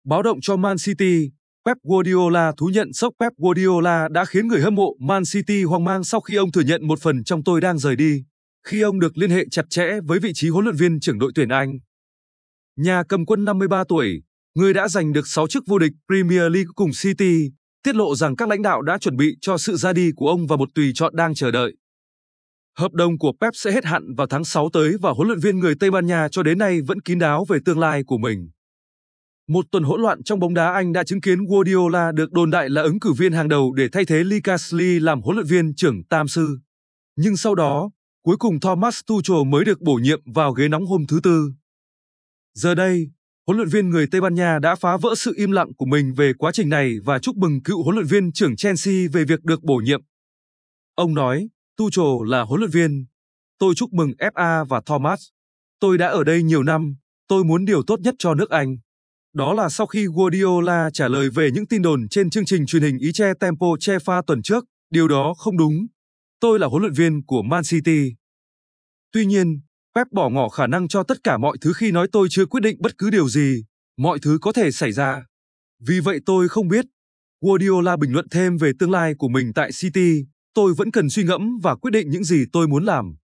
Báo động cho Man City, Pep Guardiola thú nhận sốc. Pep Guardiola đã khiến người hâm mộ Man City hoang mang sau khi ông thừa nhận một phần trong tôi đang rời đi, khi ông được liên hệ chặt chẽ với vị trí huấn luyện viên trưởng đội tuyển Anh. Nhà cầm quân 53 tuổi, người đã giành được 6 chức vô địch Premier League cùng City, tiết lộ rằng các lãnh đạo đã chuẩn bị cho sự ra đi của ông và một tùy chọn đang chờ đợi. Hợp đồng của Pep sẽ hết hạn vào tháng 6 tới và huấn luyện viên người Tây Ban Nha cho đến nay vẫn kín đáo về tương lai của mình. Một tuần hỗn loạn trong bóng đá Anh đã chứng kiến Guardiola được đồn đại là ứng cử viên hàng đầu để thay thế Lee Carsley làm huấn luyện viên trưởng tam sư. Nhưng sau đó, cuối cùng Thomas Tuchel mới được bổ nhiệm vào ghế nóng hôm thứ Tư. Giờ đây, huấn luyện viên người Tây Ban Nha đã phá vỡ sự im lặng của mình về quá trình này và chúc mừng cựu huấn luyện viên trưởng Chelsea về việc được bổ nhiệm. Ông nói, Tuchel là huấn luyện viên. Tôi chúc mừng FA và Thomas. Tôi đã ở đây nhiều năm, tôi muốn điều tốt nhất cho nước Anh. Đó là sau khi Guardiola trả lời về những tin đồn trên chương trình truyền hình Ý Che Tempo Che Pha tuần trước, điều đó không đúng. Tôi là huấn luyện viên của Man City. Tuy nhiên, Pep bỏ ngỏ khả năng cho tất cả mọi thứ khi nói tôi chưa quyết định bất cứ điều gì, mọi thứ có thể xảy ra. Vì vậy tôi không biết. Guardiola bình luận thêm về tương lai của mình tại City, tôi vẫn cần suy ngẫm và quyết định những gì tôi muốn làm.